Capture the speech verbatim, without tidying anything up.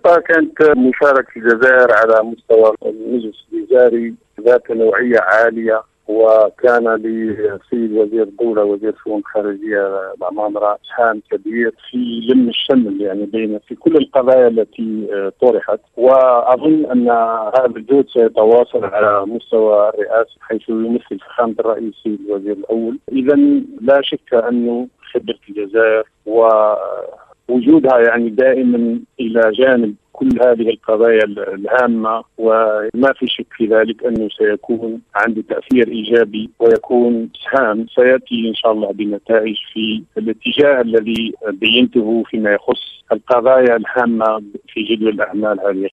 الحقيقة كانت مشاركة الجزائر على مستوى المجلس الوزاري ذات نوعية عالية، وكان للسيد وزير الدولة وزير الشؤون الخارجية العمامرة سهم كبير في لم الشمل يعني بين في كل القضايا التي طرحت. وأظن أن هذا الجهد سيتواصل على مستوى الرئاسة حيث يمثل فخامة الرئيس السيد الوزير الأول. إذا لا شك أنه خبرة الجزائر ووجودها يعني دائما إلى جانب كل هذه القضايا الهامة، وما في شك في ذلك أنه سيكون عنده تأثير إيجابي ويكون سهام سيأتي إن شاء الله بنتائج في الاتجاه الذي بينته فيما يخص القضايا الهامة في جدول الأعمال هذه.